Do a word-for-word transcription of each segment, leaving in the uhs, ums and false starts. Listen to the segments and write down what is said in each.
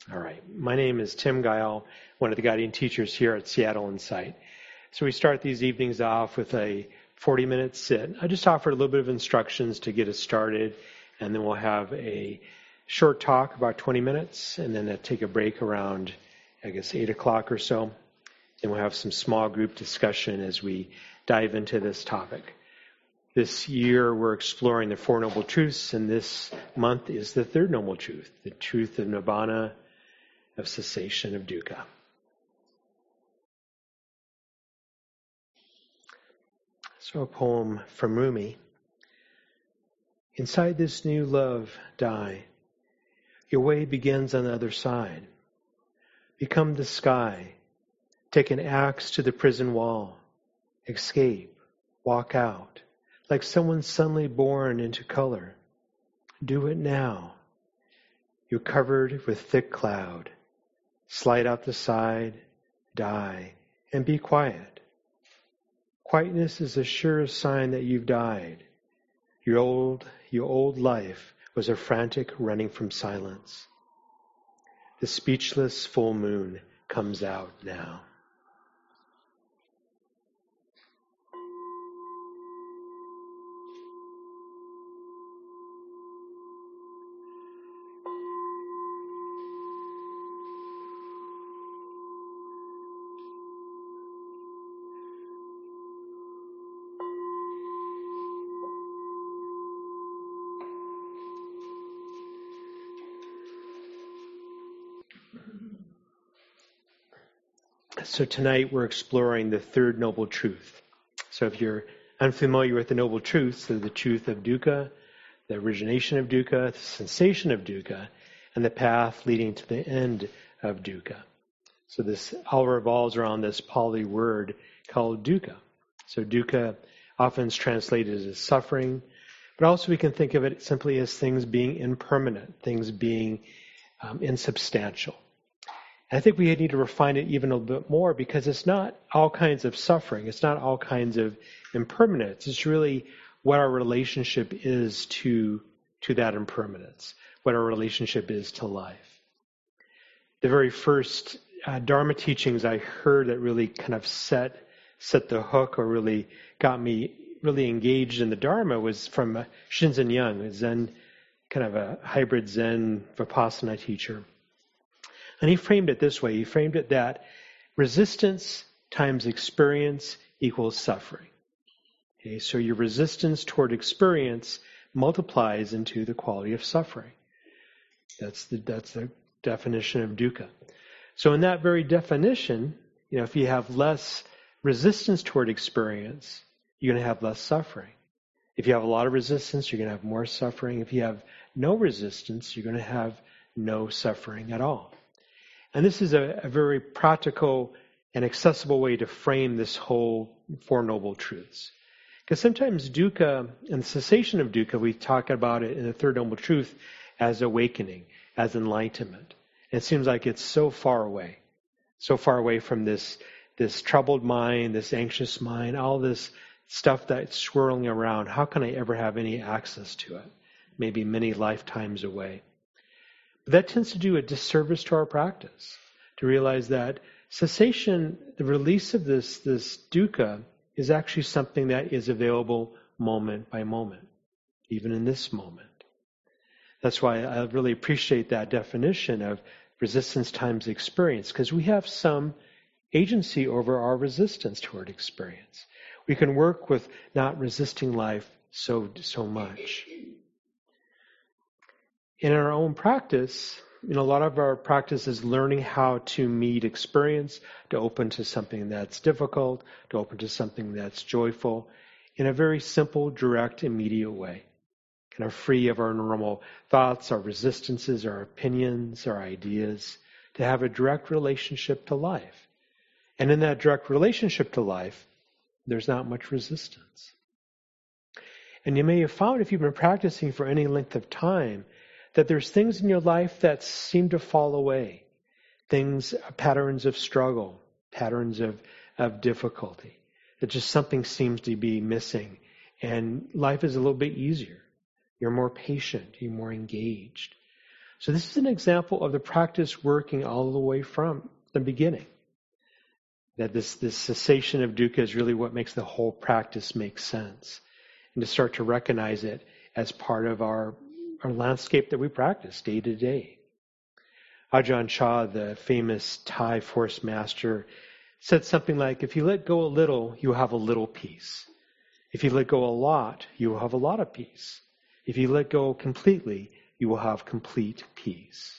All right. My name is Tim Guile, one of the guiding teachers here at Seattle Insight. So we start these evenings off with a forty-minute sit. I just offer a little bit of instructions to get us started, and then we'll have a short talk, about twenty minutes, and then take a break around, I guess, eight o'clock or so. And we'll have some small group discussion as we dive into this topic. This year we're exploring the Four Noble Truths, and this month is the third Noble Truth, the truth of Nibbana, of cessation of dukkha. So a poem from Rumi. Inside this new love, die. Your way begins on the other side. Become the sky. Take an axe to the prison wall. Escape. Walk out. Like someone suddenly born into color. Do it now. You're covered with thick cloud. Slide out the side, die, and be quiet. Quietness is the surest sign that you've died. Your old, your old life was a frantic running from silence. The speechless full moon comes out now. So tonight we're exploring the third Noble Truth. So if you're unfamiliar with the Noble Truths, they're the truth of dukkha, the origination of dukkha, the cessation of dukkha, and the path leading to the end of dukkha. So this all revolves around this Pali word called dukkha. So dukkha often is translated as suffering, but also we can think of it simply as things being impermanent, things being um, insubstantial. I think we need to refine it even a little bit more because it's not all kinds of suffering. It's not all kinds of impermanence. It's really what our relationship is to, to that impermanence, what our relationship is to life. The very first uh, Dharma teachings I heard that really kind of set, set the hook or really got me really engaged in the Dharma was from uh, Shinzen Young, a Zen, kind of a hybrid Zen Vipassana teacher. And he framed it this way. He framed it that resistance times experience equals suffering. Okay, so your resistance toward experience multiplies into the quality of suffering. That's the that's the definition of dukkha. So in that very definition, you know, if you have less resistance toward experience, you're going to have less suffering. If you have a lot of resistance, you're going to have more suffering. If you have no resistance, you're going to have no suffering at all. And this is a, a very practical and accessible way to frame this whole Four Noble Truths. Because sometimes dukkha and the cessation of dukkha, we talk about it in the Third Noble Truth as awakening, as enlightenment. And it seems like it's so far away, so far away from this, this troubled mind, this anxious mind, all this stuff that's swirling around. How can I ever have any access to it? Maybe many lifetimes away. But that tends to do a disservice to our practice, to realize that cessation, the release of this, this dukkha, is actually something that is available moment by moment, even in this moment. That's why I really appreciate that definition of resistance times experience, because we have some agency over our resistance toward experience. We can work with not resisting life so, so much. In our own practice, you know, a lot of our practice is learning how to meet experience, to open to something that's difficult, to open to something that's joyful, in a very simple, direct, immediate way. Kind of free of our normal thoughts, our resistances, our opinions, our ideas, to have a direct relationship to life. And in that direct relationship to life, there's not much resistance. And you may have found, if you've been practicing for any length of time, that there's things in your life that seem to fall away. Things, patterns of struggle, patterns of, of difficulty. That just something seems to be missing. And life is a little bit easier. You're more patient. You're more engaged. So this is an example of the practice working all the way from the beginning. That this, this cessation of dukkha is really what makes the whole practice make sense. And to start to recognize it as part of our, our landscape that we practice day to day. Ajahn Chah, the famous Thai force master, said something like, if you let go a little, you have a little peace. If you let go a lot, you will have a lot of peace. If you let go completely, you will have complete peace.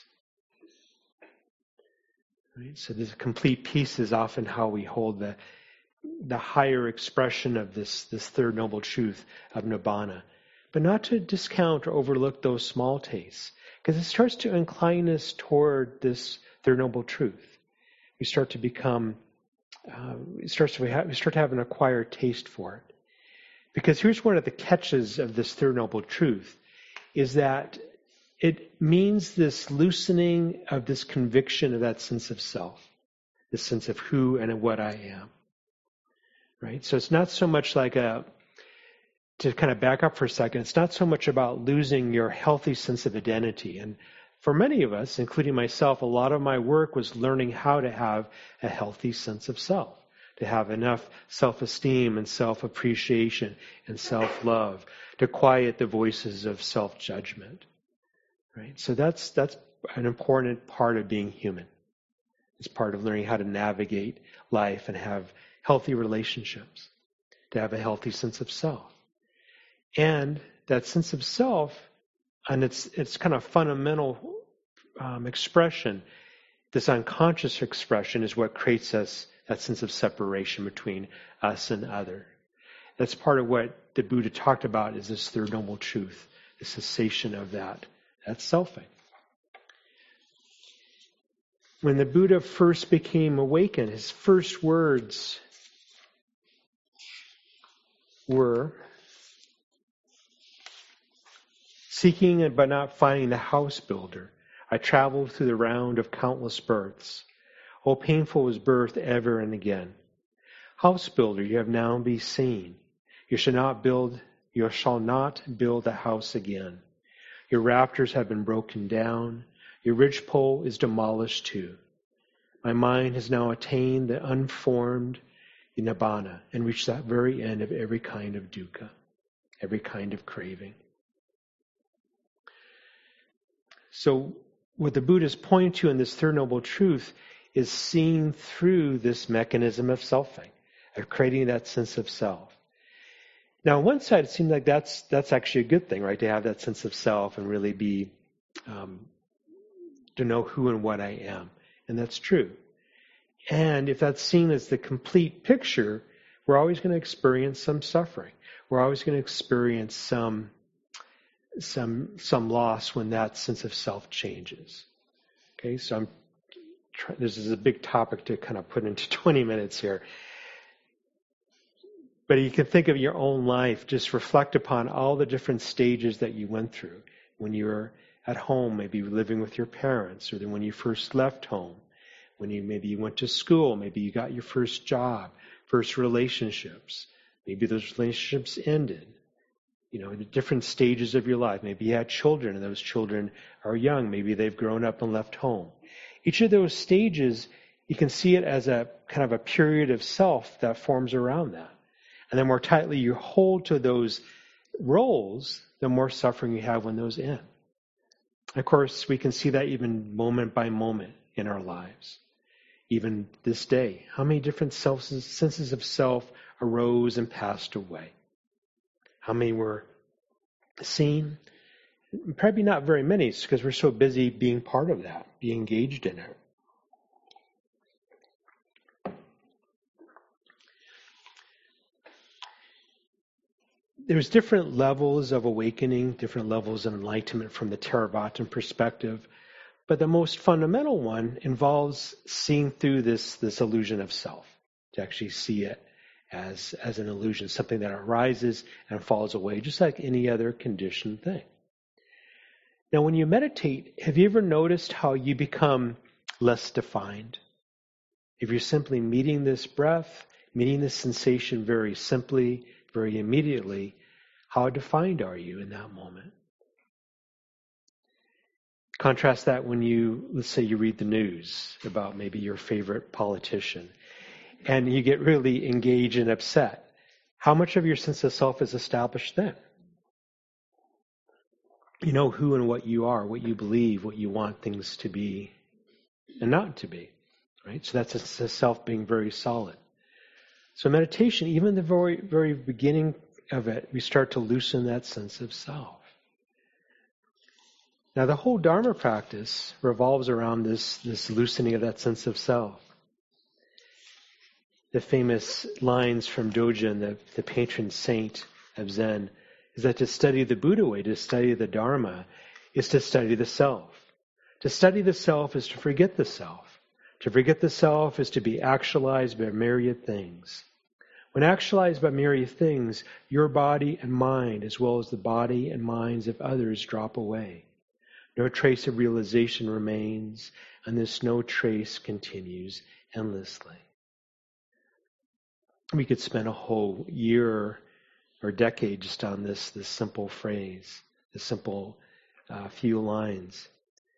Right? So this complete peace is often how we hold the, the higher expression of this, this third noble truth of Nibbana. But not to discount or overlook those small tastes, because it starts to incline us toward this third noble truth. We start to become, uh, it starts to, we, have, we start to have an acquired taste for it. Because here's one of the catches of this third noble truth, is that it means this loosening of this conviction of that sense of self, this sense of who and what I am. Right? So it's not so much like a, to kind of back up for a second, it's not so much about losing your healthy sense of identity. And for many of us, including myself, a lot of my work was learning how to have a healthy sense of self, to have enough self-esteem and self-appreciation and self-love, to quiet the voices of self-judgment. Right? So that's that's an important part of being human. It's part of learning how to navigate life and have healthy relationships, to have a healthy sense of self. And that sense of self, and its its kind of fundamental um, expression, this unconscious expression, is what creates us that sense of separation between us and other. That's part of what the Buddha talked about, is this third noble truth, the cessation of that. That's selfing. When the Buddha first became awakened, his first words were, seeking but not finding the house builder, I traveled through the round of countless births. Oh, painful was birth ever and again. House builder, you have now been seen. You shall not build, you shall not build a house again. Your rafters have been broken down. Your ridgepole is demolished too. My mind has now attained the unformed Nibbana and reached that very end of every kind of dukkha, every kind of craving. So what the Buddha is pointing to in this third noble truth is seeing through this mechanism of selfing, of creating that sense of self. Now, on one side, it seems like that's that's actually a good thing, right? To have that sense of self and really be, um, to know who and what I am. And that's true. And if that's seen as the complete picture, we're always going to experience some suffering. We're always going to experience some, some, some loss when that sense of self changes. Okay, so I'm try, this is a big topic to kind of put into twenty minutes here. But you can think of your own life, just reflect upon all the different stages that you went through when you were at home, maybe living with your parents, or then when you first left home, when you maybe you went to school, maybe you got your first job, first relationships, maybe those relationships ended. You know, the different stages of your life. Maybe you had children and those children are young. Maybe they've grown up and left home. Each of those stages, you can see it as a kind of a period of self that forms around that. And the more tightly you hold to those roles, the more suffering you have when those end. Of course, we can see that even moment by moment in our lives. Even this day, how many different self, senses of self arose and passed away? How many were seen? Probably not very many, because we're so busy being part of that, being engaged in it. There's different levels of awakening, different levels of enlightenment from the Theravada perspective, but the most fundamental one involves seeing through this, this illusion of self, to actually see it as, as an illusion, something that arises and falls away, just like any other conditioned thing. Now, when you meditate, have you ever noticed how you become less defined? If you're simply meeting this breath, meeting this sensation very simply, very immediately, how defined are you in that moment? Contrast that when you, let's say you read the news about maybe your favorite politician and you get really engaged and upset. How much of your sense of self is established then? You know who and what you are, what you believe, what you want things to be and not to be, right? So that's a sense of self being very solid. So meditation, even the very, very beginning of it, we start to loosen that sense of self. Now, the whole Dharma practice revolves around this, this loosening of that sense of self. The famous lines from Dogen, the, the patron saint of Zen, is that to study the Buddha way, to study the Dharma, is to study the self. To study the self is to forget the self. To forget the self is to be actualized by myriad things. When actualized by myriad things, your body and mind, as well as the body and minds of others, drop away. No trace of realization remains, and this no trace continues endlessly. We could spend a whole year or decade just on this, this simple phrase, this simple uh, few lines.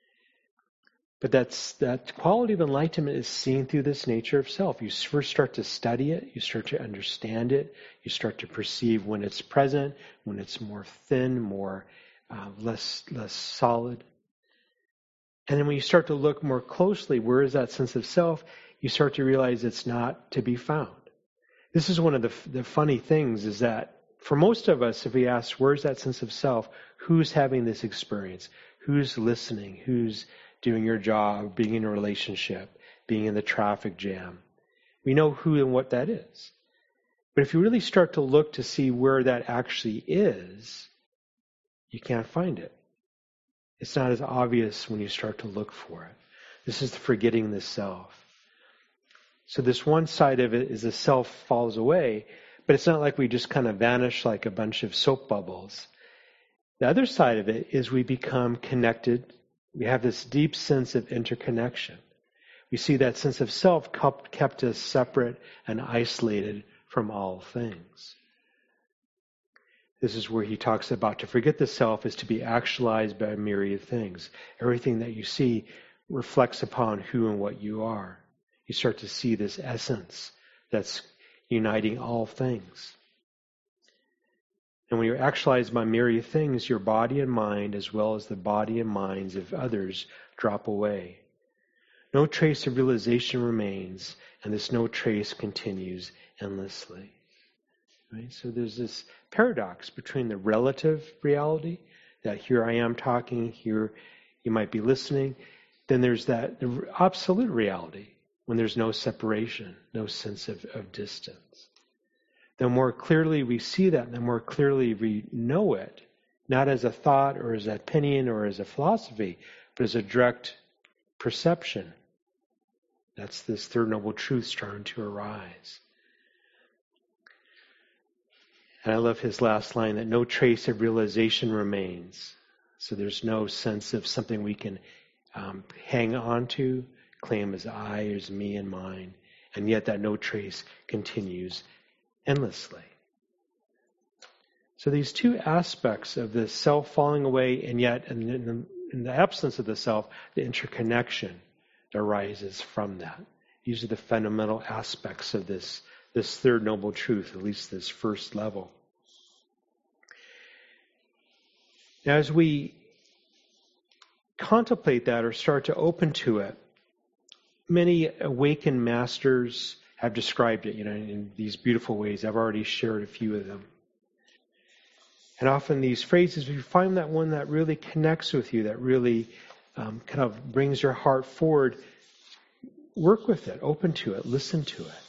But that's that quality of enlightenment is seen through this nature of self. You first start to study it, you start to understand it, you start to perceive when it's present, when it's more thin, more uh, less less solid. And then when you start to look more closely, where is that sense of self? You start to realize it's not to be found. This is one of the the funny things is that for most of us, if we ask, where's that sense of self? Who's having this experience? Who's listening? Who's doing your job, being in a relationship, being in the traffic jam? We know who and what that is. But if you really start to look to see where that actually is, you can't find it. It's not as obvious when you start to look for it. This is the forgetting the self. So this one side of it is the self falls away, but it's not like we just kind of vanish like a bunch of soap bubbles. The other side of it is we become connected. We have this deep sense of interconnection. We see that sense of self kept us separate and isolated from all things. This is where he talks about to forget the self is to be actualized by a myriad things. Everything that you see reflects upon who and what you are. You start to see this essence that's uniting all things. And when you're actualized by myriad things, your body and mind, as well as the body and minds of others, drop away. No trace of realization remains, and this no trace continues endlessly. Right? So there's this paradox between the relative reality, that here I am talking, here you might be listening. Then there's that the absolute reality, when there's no separation, no sense of, of distance. The more clearly we see that, the more clearly we know it, not as a thought or as an opinion or as a philosophy, but as a direct perception. That's this third noble truth starting to arise. And I love his last line, that no trace of realization remains. So there's no sense of something we can um, hang on to, claim as I, as me and mine, and yet that no trace continues endlessly. So these two aspects of the self falling away, and yet in the, in the absence of the self, the interconnection arises from that. These are the fundamental aspects of this, this third noble truth, at least this first level. Now, as we contemplate that or start to open to it, many awakened masters have described it, you know, in these beautiful ways. I've already shared a few of them. And often these phrases, if you find that one that really connects with you, that really um, kind of brings your heart forward, work with it, open to it, listen to it.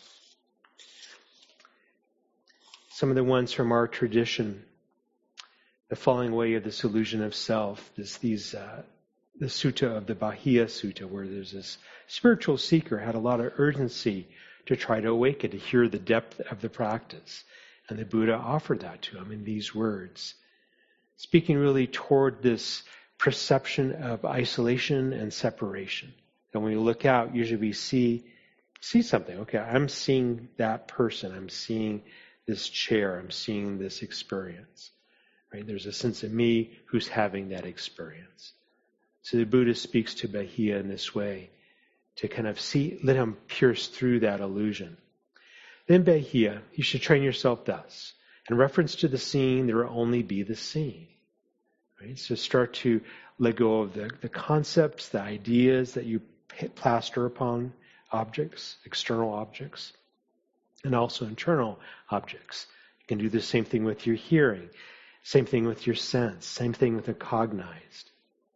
Some of the ones from our tradition, the falling away of this illusion of self, this, these, uh, the sutta of the Bahia Sutta, where there's this spiritual seeker had a lot of urgency to try to awaken, to hear the depth of the practice. And the Buddha offered that to him in these words, speaking really toward this perception of isolation and separation. And when we look out, usually we see see something. Okay, I'm seeing that person. I'm seeing this chair. I'm seeing this experience. Right? There's a sense of me who's having that experience. So the Buddha speaks to Bahiya in this way, to kind of see, let him pierce through that illusion. Then Bahiya, you should train yourself thus. In reference to the seen, there will only be the seen. Right? So start to let go of the, the concepts, the ideas that you plaster upon objects, external objects, and also internal objects. You can do the same thing with your hearing, same thing with your sense, same thing with the cognized.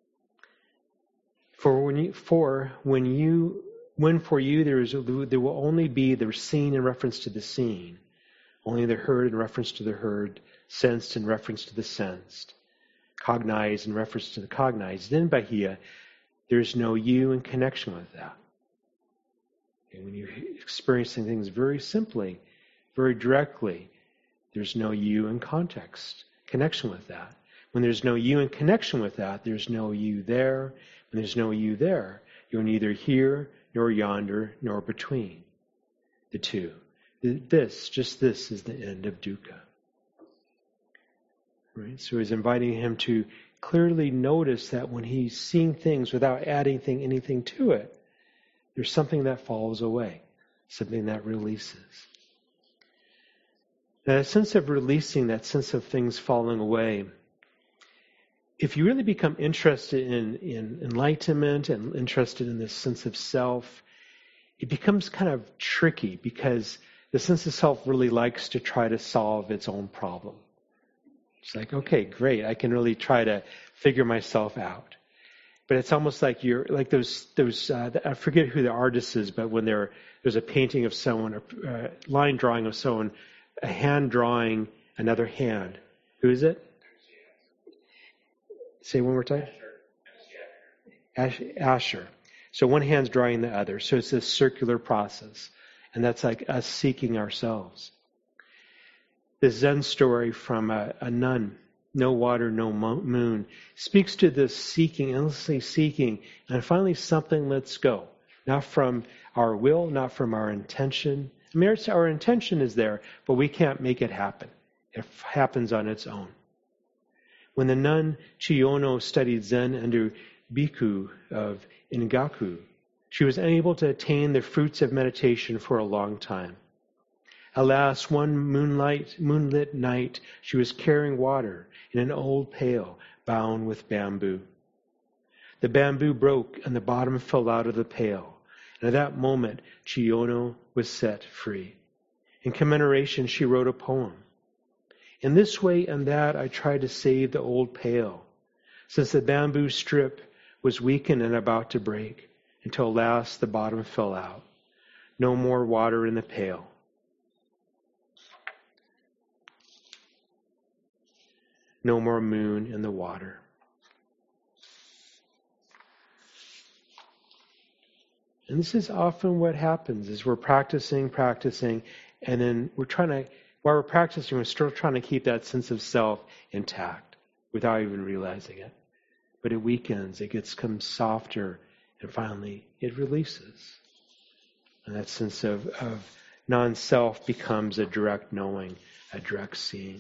For when you, for when you, when for you there is, there will only be the seen in reference to the seen, only the heard in reference to the heard, sensed in reference to the sensed, cognized in reference to the cognized. Then Bahiya, there's no you in connection with that. And when you're experiencing things very simply, very directly, there's no you in context, connection with that. When there's no you in connection with that, there's no you there. When there's no you there, you're neither here, nor yonder, nor between the two. This, just this, is the end of dukkha. Right? So he's inviting him to clearly notice that when he's seeing things without adding thing, anything to it, there's something that falls away, something that releases. Now, that sense of releasing, that sense of things falling away, if you really become interested in, in enlightenment and interested in this sense of self, it becomes kind of tricky because the sense of self really likes to try to solve its own problem. It's like, okay, great, I can really try to figure myself out. But it's almost like you're like those those. Uh, I forget who the artist is, but when there there's a painting of someone, a uh, line drawing of someone, a hand drawing another hand. Who is it? Say one more time. Asher. Asher. So one hand's drawing the other. So it's this circular process, and that's like us seeking ourselves. This Zen story from a, a nun. No water, no moon, speaks to this seeking, endlessly seeking, and finally something lets go. Not from our will, not from our intention. I mean, our intention is there, but we can't make it happen. It happens on its own. When the nun Chiyono studied Zen under Bhikkhu of Ingaku, she was unable to attain the fruits of meditation for a long time. Alas, one moonlight, moonlit night, she was carrying water in an old pail bound with bamboo. The bamboo broke and the bottom fell out of the pail. And at that moment, Chiyono was set free. In commemoration, she wrote a poem. In this way and that, I tried to save the old pail, since the bamboo strip was weakened and about to break, until at last the bottom fell out. No more water in the pail. No more moon in the water. And this is often what happens, is we're practicing, practicing, and then we're trying to, while we're practicing, we're still trying to keep that sense of self intact without even realizing it. But it weakens, it gets comes softer, and finally it releases. And that sense of, of non-self becomes a direct knowing, a direct seeing.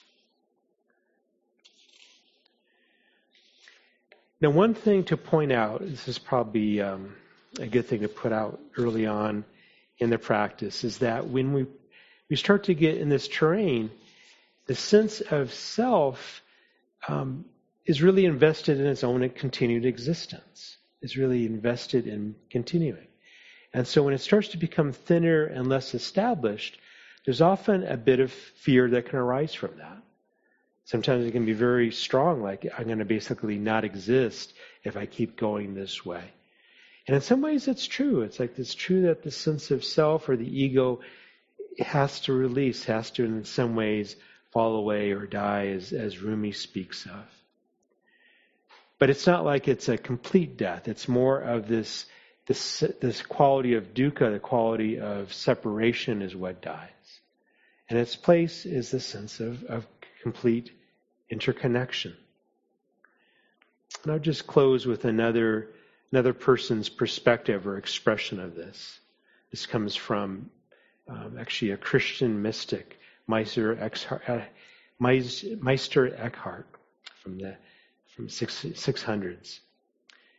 Now, one thing to point out, this is probably um, a good thing to put out early on in the practice, is that when we, we start to get in this terrain, the sense of self um, is really invested in its own continued existence. It's really invested in continuing. And so when it starts to become thinner and less established, there's often a bit of fear that can arise from that. Sometimes it can be very strong, like I'm going to basically not exist if I keep going this way. And in some ways it's true. It's like it's true that the sense of self or the ego has to release, has to in some ways fall away or die, as, as Rumi speaks of. But it's not like it's a complete death. It's more of this, this, this quality of dukkha, the quality of separation is what dies. And its place is the sense of, of complete interconnection. And I'll just close with another another person's perspective or expression of this. This comes from um, actually a Christian mystic, Meister Eckhart, Meister Eckhart from the from six, six hundreds.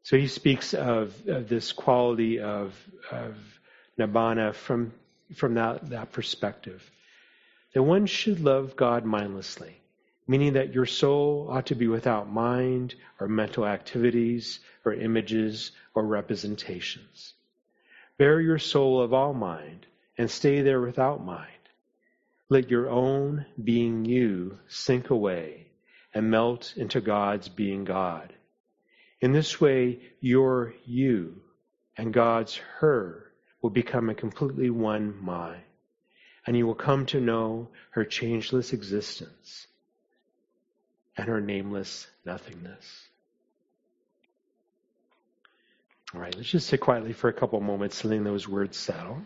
So he speaks of, of this quality of, of nibbana from, from that, that perspective. That one should love God mindlessly, meaning that your soul ought to be without mind or mental activities or images or representations. Bear your soul of all mind and stay there without mind. Let your own being you sink away and melt into God's being God. In this way, your you and God's her will become a completely one mind, and you will come to know her changeless existence and her nameless nothingness. All right, let's just sit quietly for a couple moments, letting those words settle.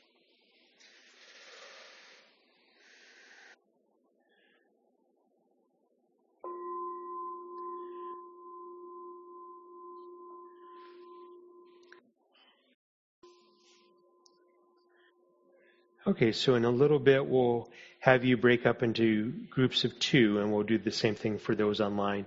Okay, so in a little bit we'll have you break up into groups of two, and we'll do the same thing for those online.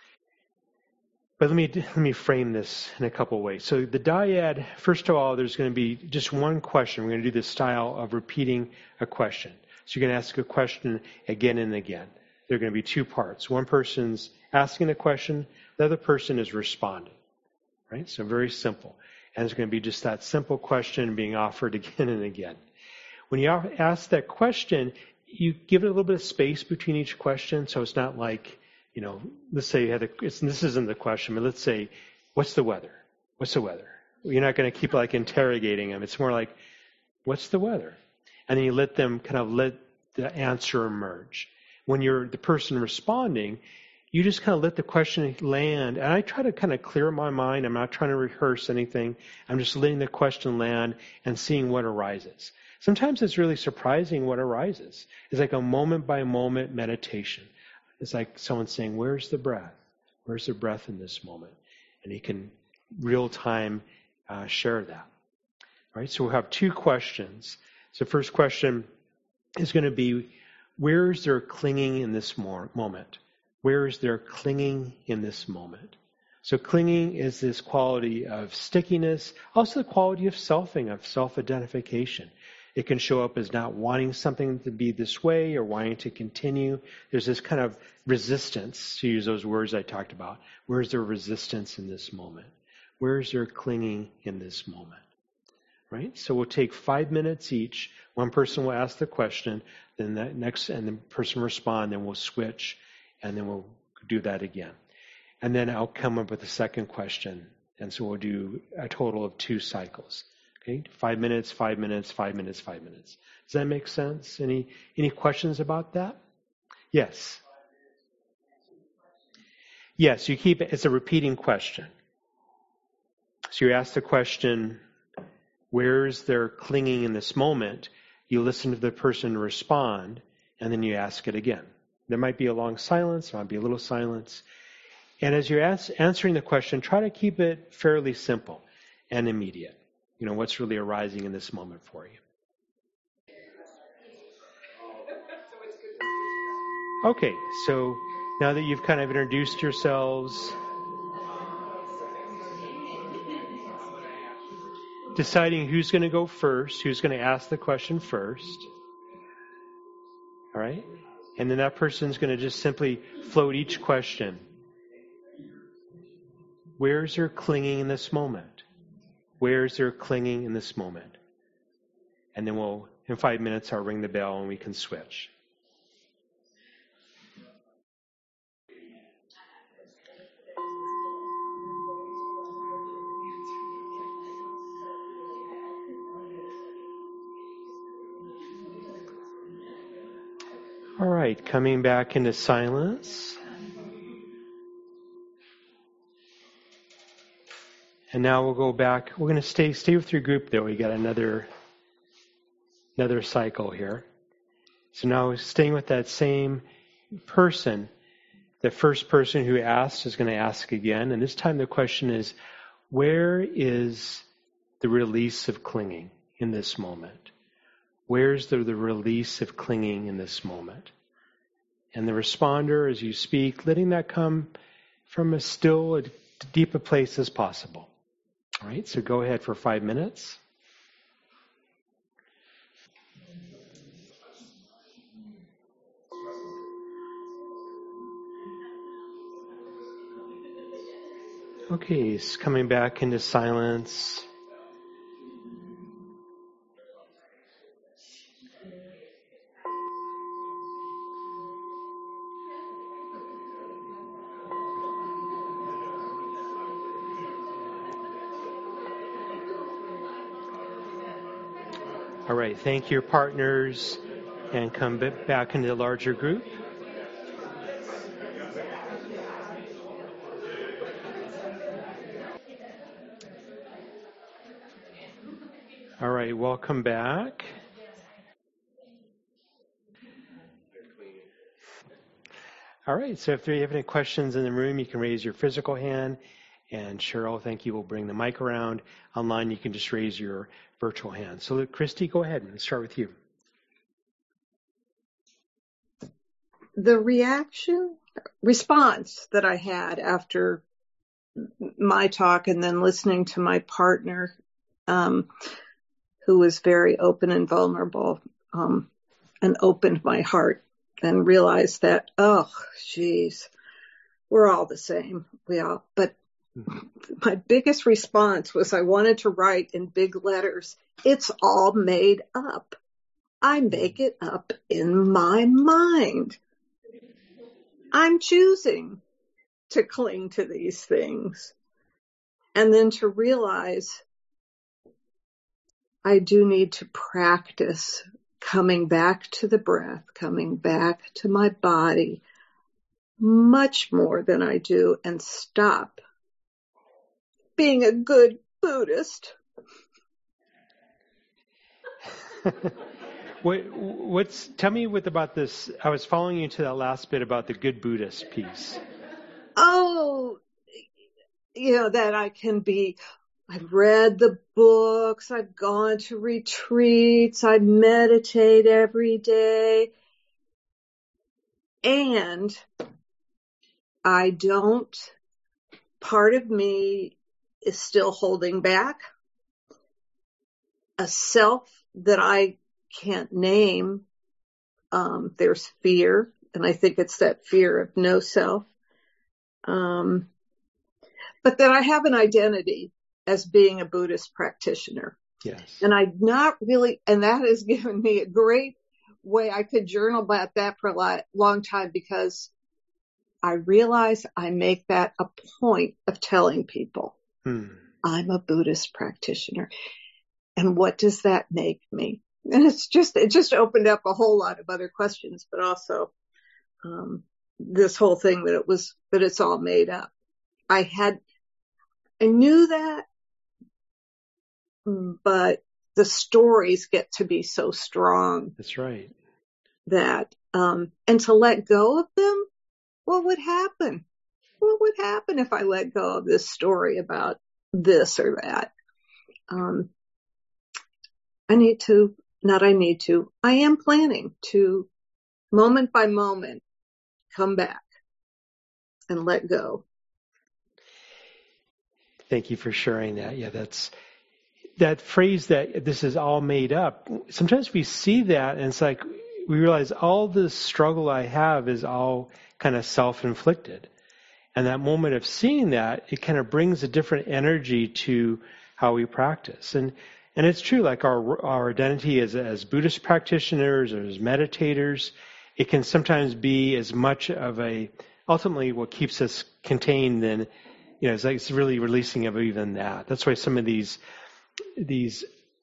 But let me let me frame this in a couple ways. So the dyad, first of all, there's going to be just one question. We're going to do this style of repeating a question. So you're going to ask a question again and again. There are going to be two parts. One person's asking the question, the other person is responding. Right? So very simple. And it's going to be just that simple question being offered again and again. When you ask that question, you give it a little bit of space between each question, so it's not like, you know, let's say you had a, it's, this isn't the question, but let's say, what's the weather? What's the weather? You're not going to keep like interrogating them. It's more like, what's the weather? And then you let them kind of let the answer emerge. When you're the person responding, you just kind of let the question land. And I try to kind of clear my mind. I'm not trying to rehearse anything. I'm just letting the question land and seeing what arises. Sometimes it's really surprising what arises. It's like a moment-by-moment meditation. It's like someone saying, where's the breath? Where's the breath in this moment? And you can real-time uh, share that. All right, so we'll have two questions. So the first question is going to be, where is there clinging in this moment? Where is there clinging in this moment? So clinging is this quality of stickiness, also the quality of selfing, of self-identification. It can show up as not wanting something to be this way or wanting to continue. There's this kind of resistance, to use those words I talked about. Where is there resistance in this moment? Where is there clinging in this moment? Right? So we'll take five minutes each. One person will ask the question, then that next, and the person will respond, then we'll switch, and then we'll do that again. And then I'll come up with a second question. And so we'll do a total of two cycles. Okay, five minutes, five minutes, five minutes, five minutes. Does that make sense? Any any questions about that? Yes. Yes, you keep it. It's a repeating question. So you ask the question, where is there clinging in this moment? You listen to the person respond, and then you ask it again. There might be a long silence, there might be a little silence. And as you're ask, answering the question, try to keep it fairly simple and immediate. You know, what's really arising in this moment for you. Okay, so now that you've kind of introduced yourselves, deciding who's going to go first, who's going to ask the question first. All right? And then that person's going to just simply float each question. Where's there clinging in this moment? Where's there clinging in this moment? And then we'll, in five minutes, I'll ring the bell and we can switch. All right, coming back into silence. And now we'll go back. We're going to stay stay with your group, though. We got another another cycle here. So now staying with that same person, the first person who asked is going to ask again. And this time the question is, where is the release of clinging in this moment? Where's the, the release of clinging in this moment? And the responder, as you speak, letting that come from a still, a deep a place as possible. All right, so go ahead for five minutes. Okay, so coming back into silence. All right, thank your partners and come back into the larger group. All right, welcome back. All right, so if you have any questions in the room, you can raise your physical hand. And Cheryl, thank you, will bring the mic around. Online, you can just raise your virtual hand. So, Christy, go ahead. Let's start with you. The reaction, response that I had after my talk and then listening to my partner, um, who was very open and vulnerable, um, and opened my heart and realized that, oh, geez, we're all the same. We all, but my biggest response was I wanted to write in big letters, it's all made up. I make it up in my mind. I'm choosing to cling to these things. And then to realize I do need to practice coming back to the breath, coming back to my body much more than I do, and stop being a good Buddhist. what, what's tell me what about this? I was following you to that last bit about the good Buddhist piece. Oh, you know, that I can be, I've read the books, I've gone to retreats, I meditate every day, and I don't, part of me is still holding back a self that I can't name. Um, there's fear, and I think it's that fear of no self. Um, but that I have an identity as being a Buddhist practitioner. Yes. And I'm not really, and that has given me a great way. I could journal about that for a lot, long time, because I realize I make that a point of telling people hmm. I'm a Buddhist practitioner. And what does that make me? And it's just, it just opened up a whole lot of other questions, but also, um, this whole thing that it was, that it's all made up. I had, I knew that, but the stories get to be so strong. That's right. That, um, and to let go of them, what would happen? What would happen if I let go of this story about this or that? Um, I need to, not I need to, I am planning to, moment by moment, come back and let go. Thank you for sharing that. Yeah, that's that phrase that this is all made up. Sometimes we see that and it's like we realize all the struggle I have is all kind of self-inflicted. And that moment of seeing that, it kind of brings a different energy to how we practice. And and it's true, like our our identity as as Buddhist practitioners or as meditators, it can sometimes be as much of a, ultimately what keeps us contained than, you know, it's like it's really releasing of even that. That's why some of these these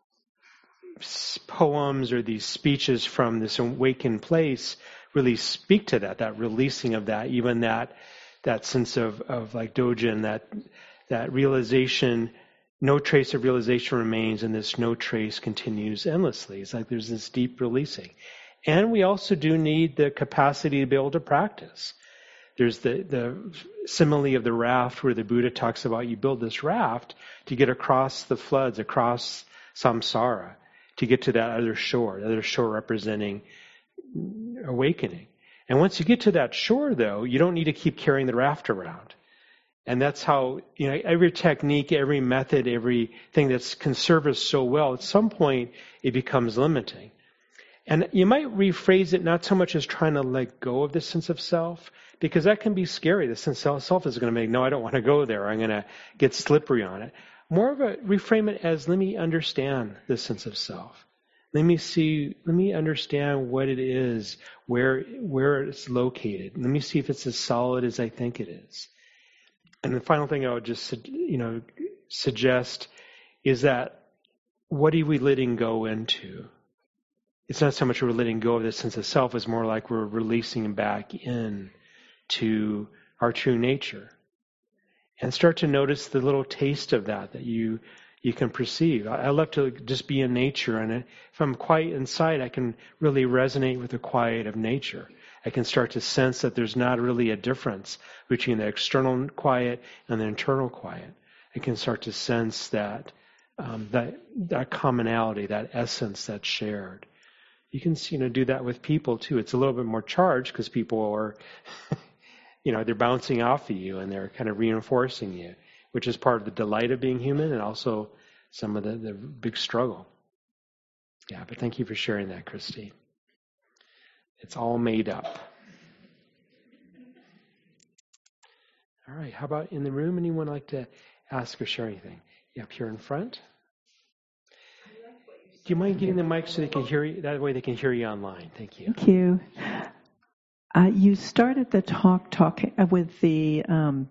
poems or these speeches from this awakened place really speak to that, that releasing of that, even that that sense of, of like Dojin, that that realization, no trace of realization remains, and this no trace continues endlessly. It's like there's this deep releasing. And we also do need the capacity to be able to practice. There's the, the simile of the raft where the Buddha talks about you build this raft to get across the floods, across samsara, to get to that other shore, the other shore representing awakening. And once you get to that shore, though, you don't need to keep carrying the raft around. And that's how, you know, every technique, every method, everything that can serve us so well, at some point it becomes limiting. And you might rephrase it not so much as trying to let go of the sense of self, because that can be scary. The sense of self is going to make, no, I don't want to go there. I'm going to get slippery on it. More of a reframe it as, let me understand the sense of self. Let me see, let me understand what it is, where, where it's located. Let me see if it's as solid as I think it is. And the final thing I would just, you know, suggest is that what are we letting go into? It's not so much we're letting go of the sense of self, it's more like we're releasing back in to our true nature. And start to notice the little taste of that that you you can perceive. I, I love to just be in nature, and if I'm quiet inside, I can really resonate with the quiet of nature. I can start to sense that there's not really a difference between the external quiet and the internal quiet. I can start to sense that um, that that commonality, that essence that's shared. You can, you know, do that with people too. It's a little bit more charged because people are, you know, they're bouncing off of you and they're kind of reinforcing you, which is part of the delight of being human and also some of the, the big struggle. Yeah, but thank you for sharing that, Christy. It's all made up. All right, how about in the room? Anyone like to ask or share anything? Yeah, up here in front. Do you mind getting the mic so they can hear you? That way they can hear you online. Thank you. Thank you. Uh, you started the talk talking with the um,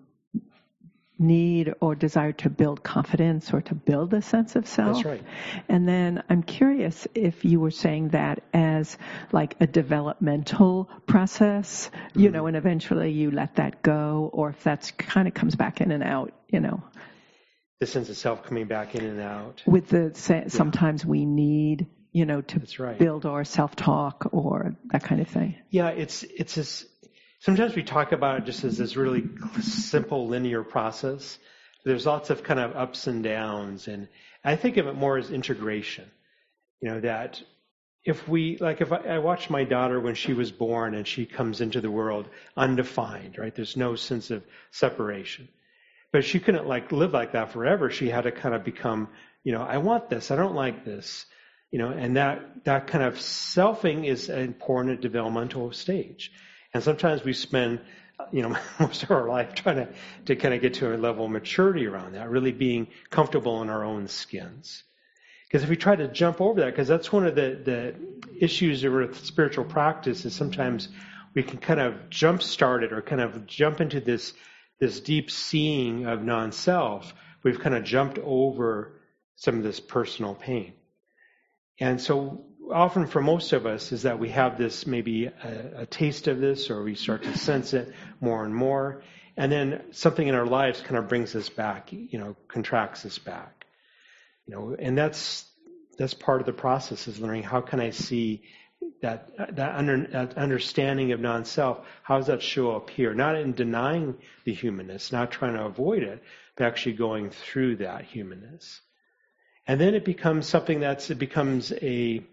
need or desire to build confidence or to build a sense of self. That's right. And then I'm curious if you were saying that as like a developmental process, you mm-hmm. know, and eventually you let that go, or if that's kind of comes back in and out, you know. The sense of self coming back in and out. With the sometimes yeah. we need, you know, to right. build our self-talk or that kind of thing. Yeah, it's it's this. Sometimes we talk about it just as this really simple linear process. There's lots of kind of ups and downs, and I think of it more as integration. You know, that if we, like if I, I watched my daughter when she was born and she comes into the world undefined, right? There's no sense of separation. But she couldn't like live like that forever. She had to kind of become, you know, I want this, I don't like this. You know, and that, that kind of selfing is an important developmental stage. And sometimes we spend, you know, most of our life trying to, to kind of get to a level of maturity around that, really being comfortable in our own skins. Because if we try to jump over that, because that's one of the, the issues with spiritual practice is sometimes we can kind of jump start it or kind of jump into this, this deep seeing of non-self. We've kind of jumped over some of this personal pain. And so often for most of us is that we have this, maybe a, a taste of this, or we start to sense it more and more. And then something in our lives kind of brings us back, you know, contracts us back. You know, and that's, that's part of the process is learning how can I see that, that, under, that understanding of non-self, how does that show up here? Not in denying the humanness, not trying to avoid it, but actually going through that humanness. And then it becomes something that's, it becomes a,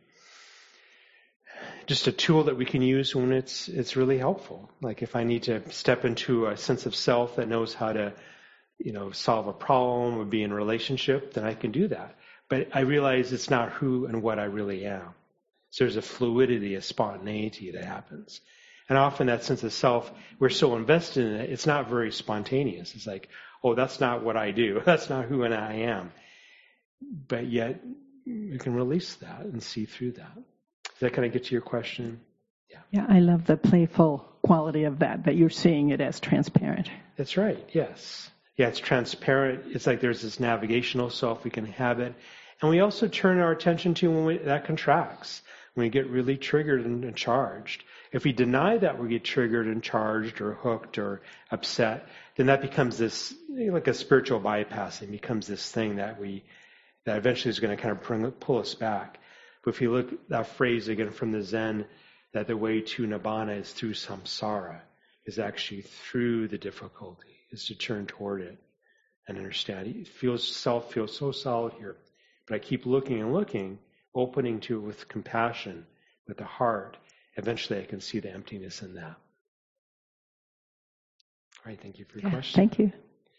just a tool that we can use when it's, it's really helpful. Like if I need to step into a sense of self that knows how to, you know, solve a problem or be in a relationship, then I can do that. But I realize it's not who and what I really am. So there's a fluidity, a spontaneity that happens. And often that sense of self, we're so invested in it, it's not very spontaneous. It's like, oh, that's not what I do. That's not who and I am. But yet, you can release that and see through that. Does that kind of get to your question? Yeah. Yeah, I love the playful quality of that, that you're seeing it as transparent. That's right, yes. Yeah, it's transparent. It's like there's this navigational self we can have it. And we also turn our attention to when we, that contracts, when we get really triggered and, and charged. If we deny that we get triggered and charged or hooked or upset, then that becomes this, you know, like a spiritual bypassing, becomes this thing that we that eventually is going to kind of bring, pull us back. But if you look at that phrase again from the Zen, that the way to Nibbana is through samsara, is actually through the difficulty, is to turn toward it and understand. It feels, self feels so solid here. But I keep looking and looking, opening to it with compassion, with the heart. Eventually I can see the emptiness in that. All right, thank you for your yeah, question. Thank you.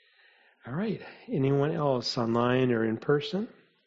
All right. Anyone else online or in person?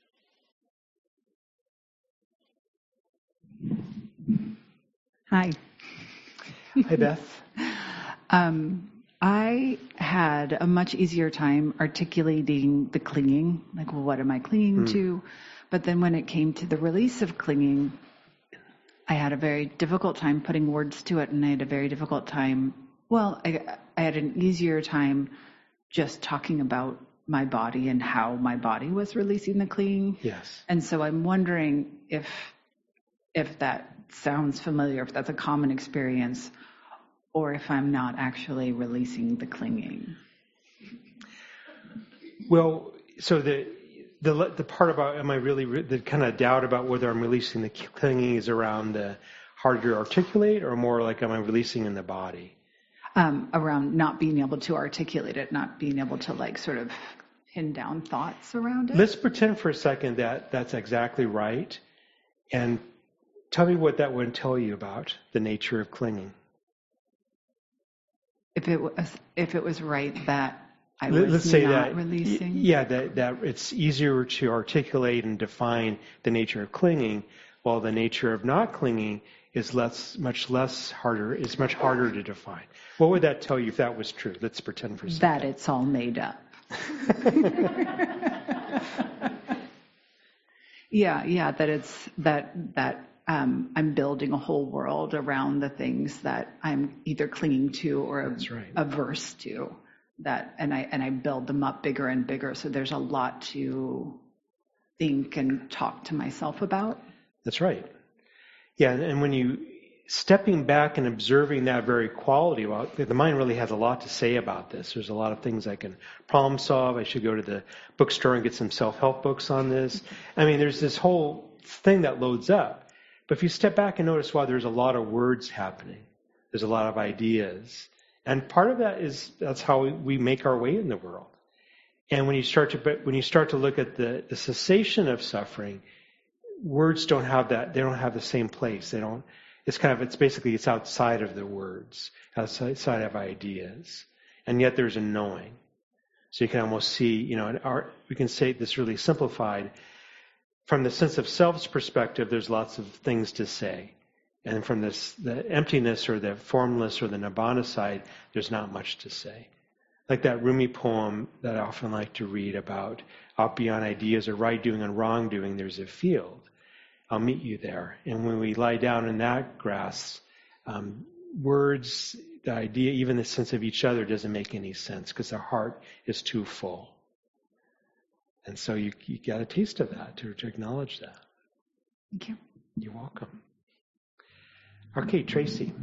Hi. Hi, Beth. um, I had a much easier time articulating the clinging, like, well, what am I clinging Mm. to? But then when it came to the release of clinging, I had a very difficult time putting words to it, and I had a very difficult time, well, I, I had an easier time just talking about my body and how my body was releasing the clinging. Yes. And so I'm wondering if if that sounds familiar, if that's a common experience, or if I'm not actually releasing the clinging. Well, so the the the part about am I really re- the kind of doubt about whether I'm releasing the clinging is around the harder to articulate, or more like am I releasing in the body? Um, around not being able to articulate it, not being able to like sort of pin down thoughts around it. Let's pretend for a second that that's exactly right, and tell me what that would tell you about the nature of clinging. If it was, if it was right that I was Let's say not that, releasing. yeah, that, that it's easier to articulate and define the nature of clinging, while the nature of not clinging is less, much less harder, is much harder to define. What would that tell you if that was true? Let's pretend for a second. That it's all made up. yeah, yeah, that it's, that, that um, I'm building a whole world around the things that I'm either clinging to or That's right. averse to. That, and I, and I build them up bigger and bigger. So there's a lot to think and talk to myself about. That's right. Yeah, and when you stepping back and observing that very quality, well, the mind really has a lot to say about this. There's a lot of things I can problem solve. I should go to the bookstore and get some self-help books on this. I mean, there's this whole thing that loads up. But if you step back and notice, wow, there's a lot of words happening. There's a lot of ideas. And part of that is that's how we, we make our way in the world. And when you start to when you start to look at the, the cessation of suffering, words don't have that. They don't have the same place. They don't. It's kind of, it's basically, it's outside of the words, outside of ideas. And yet there's a knowing. So you can almost see, you know, our, we can say this really simplified. From the sense of self's perspective, there's lots of things to say. And from this, the emptiness or the formless or the nibbana side, there's not much to say. Like that Rumi poem that I often like to read about, out beyond ideas or right doing and wrong doing, there's a field. I'll meet you there. And when we lie down in that grass, um, words, the idea, even the sense of each other doesn't make any sense because the heart is too full. And so you, you get a taste of that, to, to acknowledge that. Thank you. You're welcome. Okay, Tracy.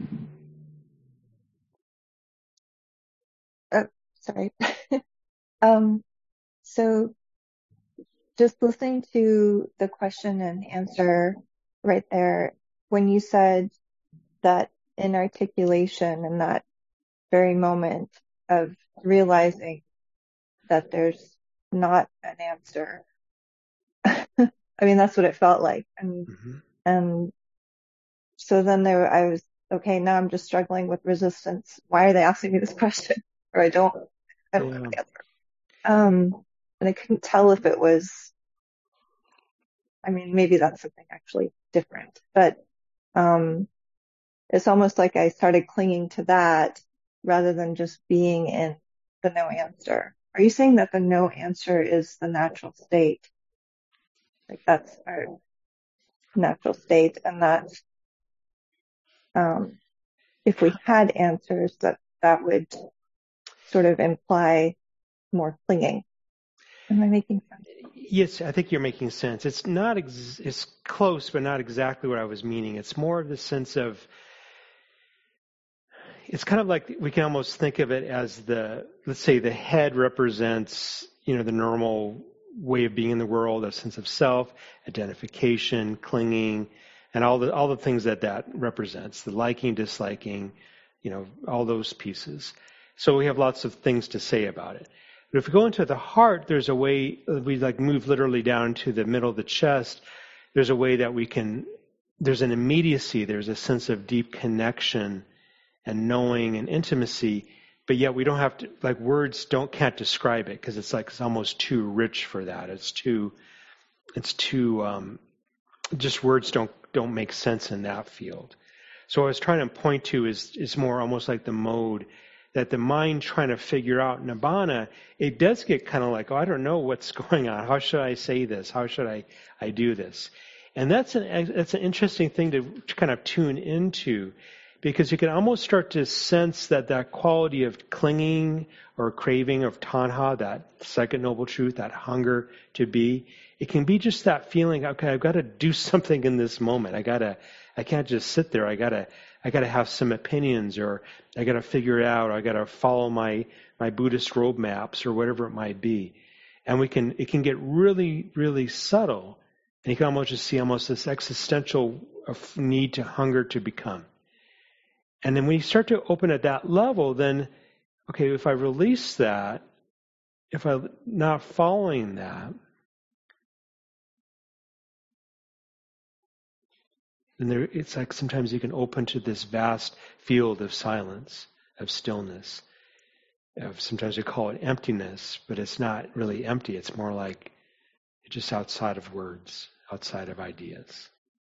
Oh, sorry. um, so just listening to the question and answer right there, when you said that inarticulation in that very moment of realizing that there's not an answer. I mean, that's what it felt like. And, mm-hmm. and so then there, I was, okay, now I'm just struggling with resistance. Why are they asking me this question? Or I don't, I don't yeah. know the answer. Um, and I couldn't tell if it was, I mean, maybe that's something actually different, but, um, it's almost like I started clinging to that rather than just being in the no answer. Are you saying that the no answer is the natural state? Like that's our natural state, and that um, if we had answers, that that would sort of imply more clinging. Am I making sense? Yes, I think you're making sense. It's not ex- it's close, but not exactly what I was meaning. It's more of the sense of, it's kind of like we can almost think of it as the, let's say the head represents, you know, the normal way of being in the world, a sense of self, identification, clinging, and all the all the things that that represents, the liking, disliking, you know, all those pieces. So we have lots of things to say about it. But if we go into the heart, there's a way, we like move literally down to the middle of the chest. There's a way that we can, there's an immediacy, there's a sense of deep connection and knowing and intimacy but yet we don't have to, like words don't, can't describe it because it's like, it's almost too rich for that. It's too, it's too, um, just words don't, don't make sense in that field. So what I was trying to point to is, is more almost like the mode that the mind trying to figure out nibbana, it does get kind of like, oh, I don't know what's going on. How should I say this? How should I, I do this? And that's an, that's an interesting thing to, to kind of tune into, because you can almost start to sense that that quality of clinging or craving of tanha, that second noble truth, that hunger to be, it can be just that feeling, okay, I've got to do something in this moment. I gotta, I can't just sit there. I gotta, I gotta have some opinions, or I gotta figure it out. Or I gotta follow my, my Buddhist roadmaps or whatever it might be. And we can, it can get really, really subtle. And you can almost just see almost this existential need to hunger to become. And then when you start to open at that level, then, okay, if I release that, if I'm not following that, then there, it's like sometimes you can open to this vast field of silence, of stillness. Of sometimes we call it emptiness, but it's not really empty. It's more like it's just outside of words, outside of ideas.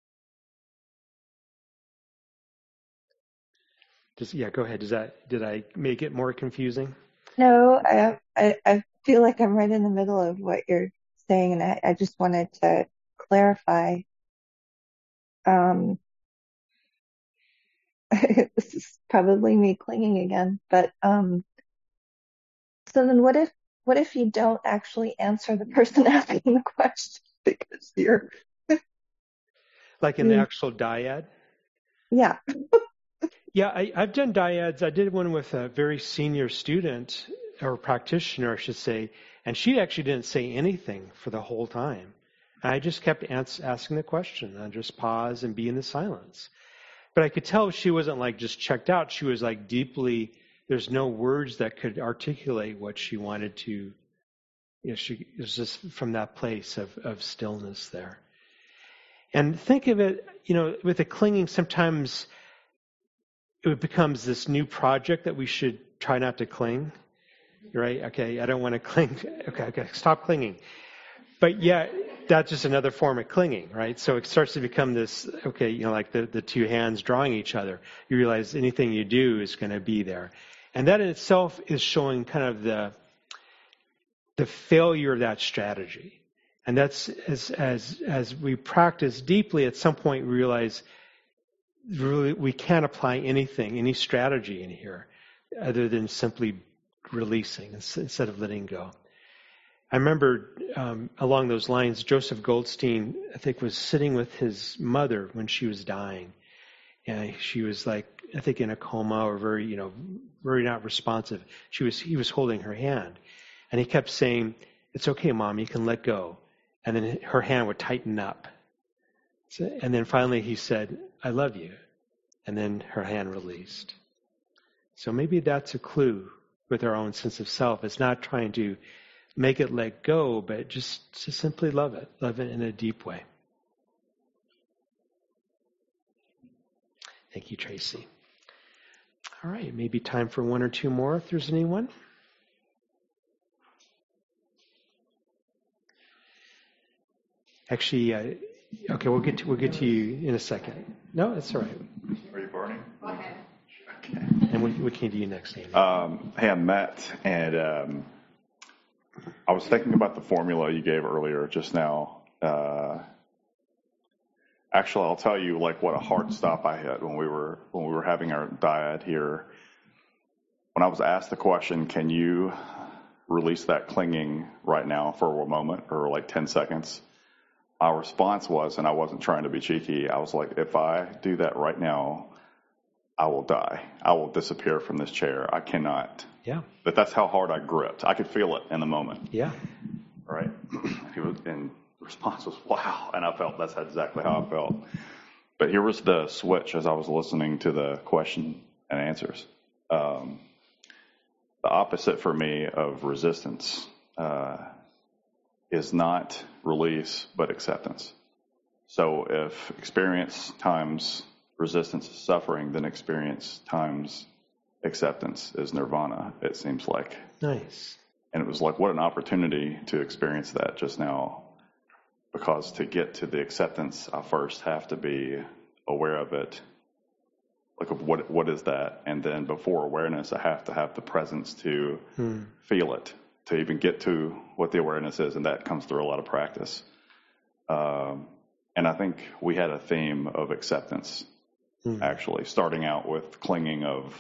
Just, yeah, go ahead. Does that, did I make it more confusing? No, I, I, I feel like I'm right in the middle of what you're saying, and I, I just wanted to clarify. Um, this is probably me clinging again, but um, so then what if what if you don't actually answer the person asking the question because you're like in the actual dyad? Yeah. Yeah, I, I've done dyads. I did one with a very senior student, or practitioner, I should say, and she actually didn't say anything for the whole time. I just kept ans- asking the question, and just pause and be in the silence. But I could tell she wasn't like just checked out. She was like deeply, there's no words that could articulate what she wanted to, you know, she, it was just from that place of, of stillness there. And think of it, you know, with the clinging, sometimes it becomes this new project that we should try not to cling, right? Okay, I don't want to cling. Okay, okay, stop clinging. But yeah, that's just another form of clinging, right? So it starts to become this, okay, you know, like the, the two hands drawing each other. You realize anything you do is going to be there. And that in itself is showing kind of the the failure of that strategy. And that's as as as we practice deeply, at some point we realize really we can't apply anything, any strategy in here, other than simply releasing instead of letting go. I remember um, along those lines, Joseph Goldstein, I think, was sitting with his mother when she was dying. And she was like, I think in a coma or very, you know, very not responsive. She was, he was holding her hand. And he kept saying, "It's okay, Mom, you can let go." And then her hand would tighten up. So, and then finally he said, "I love you." And then her hand released. So maybe that's a clue with our own sense of self. It's not trying to make it let go, but just to simply love it, love it in a deep way. Thank you, Tracy. All right, maybe time for one or two more if there's anyone. Actually, uh, okay, we'll get to, we'll get to you in a second. No, that's all right. Are you burning? Go ahead. Okay. And we, we can do you next, Amy. Um, hey, I'm Matt, and um, I was thinking about the formula you gave earlier just now. Uh, actually, I'll tell you like what a hard stop I hit when we were when we were having our dyad here. When I was asked the question, "Can you release that clinging right now for a moment or like ten seconds?" Our response was, and I wasn't trying to be cheeky, I was like, if I do that right now, I will die. I will disappear from this chair. I cannot. Yeah. But that's how hard I gripped. I could feel it in the moment. Yeah. Right? He was, and the response was, wow. And I felt that's exactly how I felt. But here was the switch as I was listening to the question and answers. Um, the opposite for me of resistance uh, is not release, but acceptance. So if experience times resistance is suffering, then experience times acceptance is nirvana, it seems like. Nice. And it was like, what an opportunity to experience that just now. Because to get to the acceptance, I first have to be aware of it. Like, of what what is that? And then before awareness, I have to have the presence to hmm. feel it, to even get to what the awareness is. And that comes through a lot of practice. Um, and I think we had a theme of acceptance, hmm. actually, starting out with clinging of,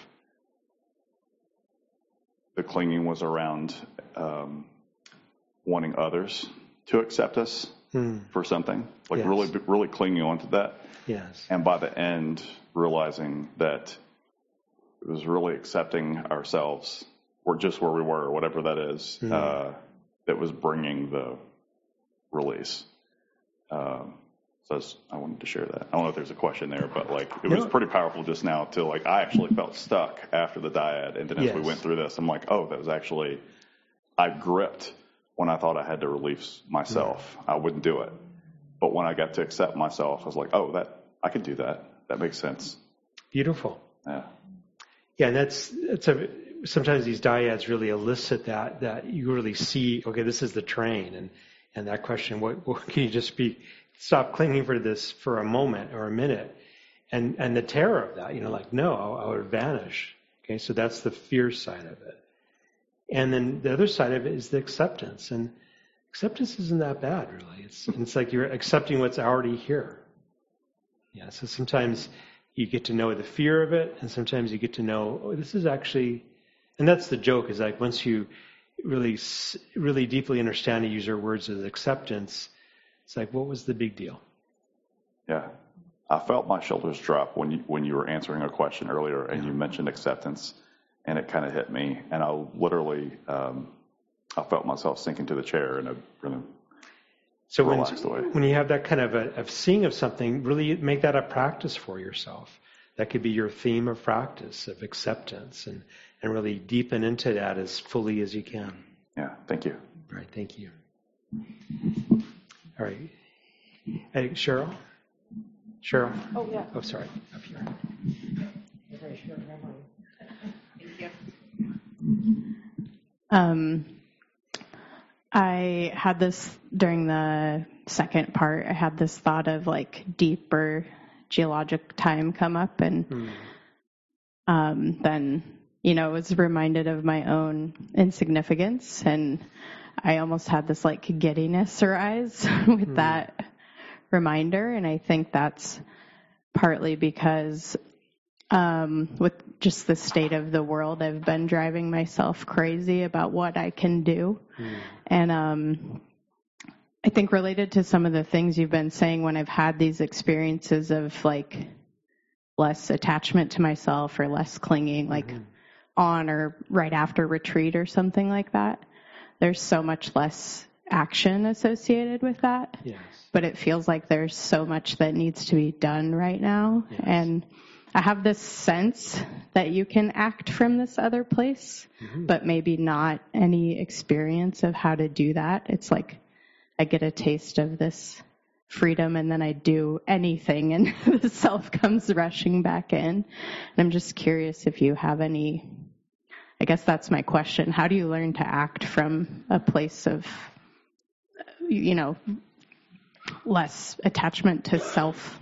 the clinging was around um, wanting others to accept us. Hmm. For something, like yes. really, really clinging on to that. Yes. And by the end, realizing that it was really accepting ourselves, or just where we were, or whatever that is, hmm. uh, that was bringing the release. Um, so I, was, I wanted to share that. I don't know if there's a question there, but like it was no. pretty powerful just now. To like, I actually felt stuck after the dyad, and then as yes. we went through this, I'm like, oh, that was actually I gripped. When I thought I had to release myself, I wouldn't do it. But when I got to accept myself, I was like, oh, that I could do that. That makes sense. Beautiful. Yeah. Yeah, and that's, that's a, sometimes these dyads really elicit that, that you really see, okay, this is the train. And, and that question, what, what can you just be, stop clinging for this for a moment or a minute? And, and the terror of that, you know, like, no, I, I would vanish. Okay, so that's the fear side of it. And then the other side of it is the acceptance. And acceptance isn't that bad, really. It's it's like you're accepting what's already here. Yeah, so sometimes you get to know the fear of it, and sometimes you get to know, oh, this is actually, and that's the joke, is like once you really, really deeply understand and use your words as acceptance, it's like, what was the big deal? Yeah. I felt my shoulders drop when you, when you were answering a question earlier, and yeah. you mentioned acceptance. And it kind of hit me, and I literally, um, I felt myself sink into the chair in a really so when, relaxed way. When you have that kind of a of seeing of something, really make that a practice for yourself. That could be your theme of practice, of acceptance, and, and really deepen into that as fully as you can. Yeah, thank you. All right, thank you. All right. Hey, Cheryl? Cheryl? Oh, yeah. Oh, sorry, up here. Very short memory. Um, I had this during the second part. I had this thought of like deeper geologic time come up, and mm. um, then you know was reminded of my own insignificance, and I almost had this like giddiness arise with mm. that reminder, and I think that's partly because. Um, with just the state of the world, I've been driving myself crazy about what I can do. Mm. And um, I think related to some of the things you've been saying, when I've had these experiences of like less attachment to myself or less clinging, like mm-hmm. on or right after retreat or something like that, there's so much less action associated with that. Yes. But it feels like there's so much that needs to be done right now. Yes. And I have this sense that you can act from this other place, mm-hmm. but maybe not any experience of how to do that. It's like I get a taste of this freedom and then I do anything and the self comes rushing back in. And I'm just curious if you have any, I guess that's my question. How do you learn to act from a place of, you know, less attachment to self?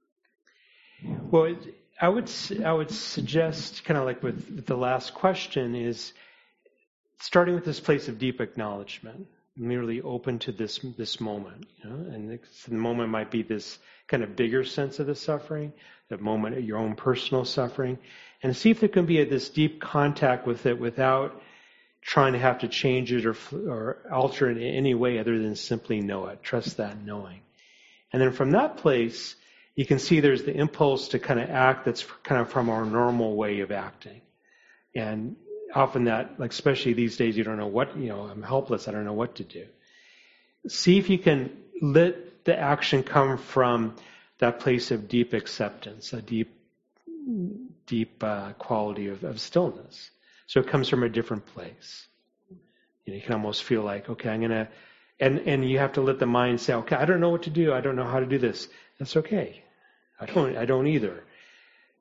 Well, it, I would I would suggest, kind of like with, with the last question, is starting with this place of deep acknowledgement, merely open to this this moment. You know? And the moment might be this kind of bigger sense of the suffering, the moment of your own personal suffering, and see if there can be a, this deep contact with it without trying to have to change it or or alter it in any way other than simply know it. Trust that knowing. And then from that place, you can see there's the impulse to kind of act that's kind of from our normal way of acting. And often that, like especially these days, you don't know what, you know, I'm helpless, I don't know what to do. See if you can let the action come from that place of deep acceptance, a deep, deep uh, quality of, of stillness. So it comes from a different place. You know, you can almost feel like, okay, I'm going to, and, and you have to let the mind say, okay, I don't know what to do, I don't know how to do this. That's okay. I don't, I don't either.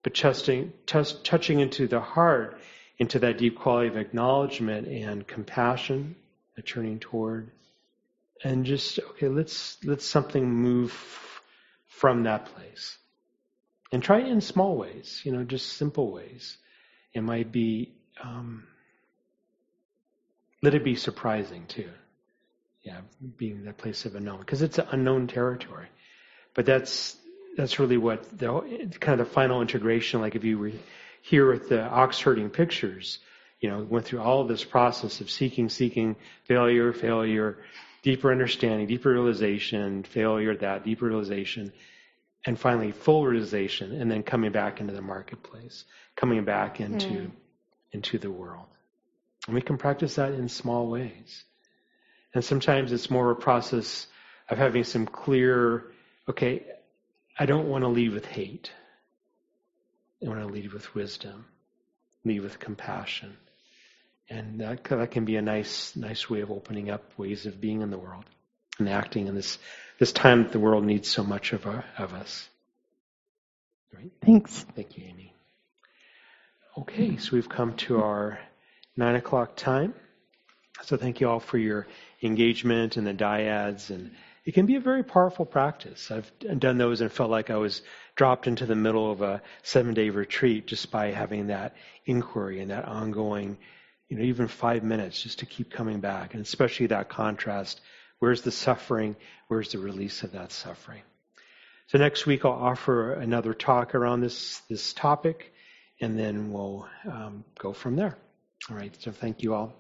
but touching, touch, touching into the heart, into that deep quality of acknowledgement and compassion, a turning toward, and just, okay, let's, let's something move from that place. And try it in small ways, you know, just simple ways. It might be, um, let it be surprising too. Yeah, being that place of unknown, because it's an unknown territory. But that's that's really what the kind of the final integration. Like if you were here with the ox herding pictures, you know, went through all of this process of seeking, seeking, failure, failure, deeper understanding, deeper realization, failure, that deeper realization, and finally full realization, and then coming back into the marketplace, coming back into mm. into the world. And we can practice that in small ways. And sometimes it's more a process of having some clear, okay, I don't want to lead with hate. I want to lead with wisdom, lead with compassion. And that, that can be a nice, nice way of opening up ways of being in the world and acting in this, this time that the world needs so much of, our, of us. Right? Thanks. Thank you, Amy. Okay, so we've come to our nine o'clock time. So thank you all for your engagement in the dyads, and it can be a very powerful practice. I've done those and felt like I was dropped into the middle of a seven-day retreat just by having that inquiry and that ongoing, you know, even five minutes just to keep coming back, and especially that contrast. Where's the suffering? Where's the release of that suffering? So next week I'll offer another talk around this, this topic, and then we'll um, go from there. All right, so thank you all.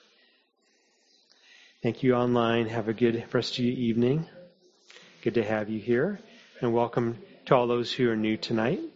Thank you online. Have a good rest of your evening. Good to have you here. And welcome to all those who are new tonight.